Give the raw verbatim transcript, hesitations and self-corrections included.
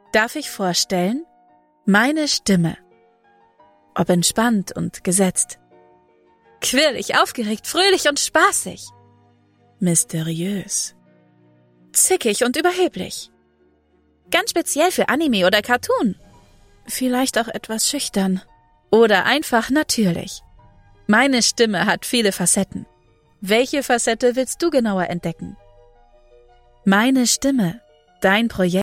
Darf ich vorstellen? Meine Stimme. Ob entspannt und gesetzt. Quirlig, aufgeregt, fröhlich und spaßig. Mysteriös. Zickig und überheblich. Ganz speziell für Anime oder Cartoon. Vielleicht auch etwas schüchtern. Oder einfach natürlich. Meine Stimme hat viele Facetten. Welche Facette willst du genauer entdecken? Meine Stimme, dein Projekt.